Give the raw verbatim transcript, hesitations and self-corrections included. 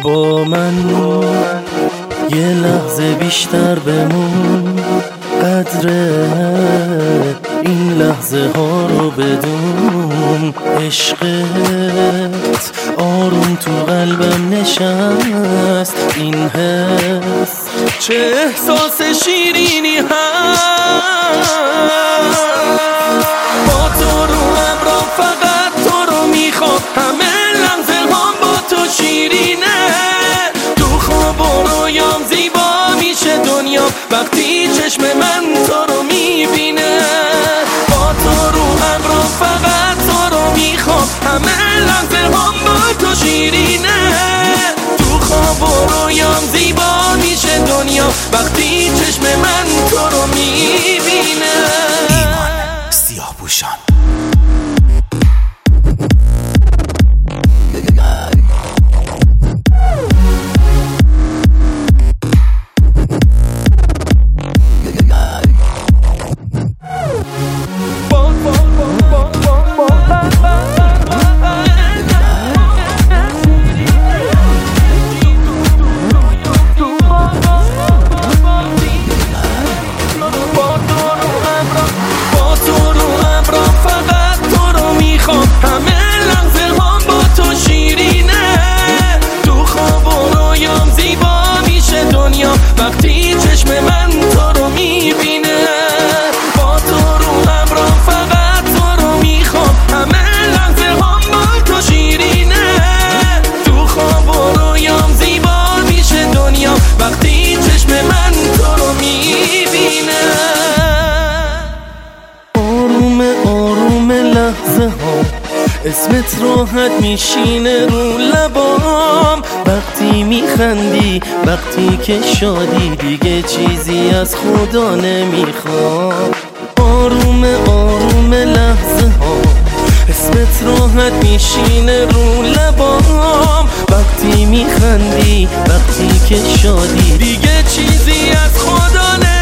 با من یه لحظه بیشتر بمون، قدر این لحظه ها رو بدون. عشقت آروم تو قلبم نشست، این حس چه احساس شیرینی هست. با تو رو ابرام فقط تو رو میخوام، همه لحظه هم با تو شیرینه. تو خواب و رویام زیبا میشه دنیا وقتی چشم من تو رو میبینه. با تو رو ابرام فقط تو رو میخوام، همه لحظه هم با تو شیرینه. تو خواب و رویام زیبا میشه دنیا وقتی چشم من تو رو میبینه. ایمان سیاه‌پوشان. همه لحظه هم با تو شیرینه. تو خواب و رویام زیبا میشه دنیا وقتی چشم من تو رو میبینه. با تو رو ابرام فقط تو رو میخوام، همه لحظه هم با تو شیرینه. تو خواب و رویام زیبا میشه دنیا وقتی چشم من تو رو میبینه. آروم آروم لحظه ها اسمت راحت میشینه رو لبام. وقتی میخندی وقتی که شادی دیگه چیزی از خدا نمیخوام. آروم آروم لحظه ها اسمت راحت میشینه رو لبام. وقتی میخندی وقتی که شادی دیگه چیزی از خدا نمیخوام.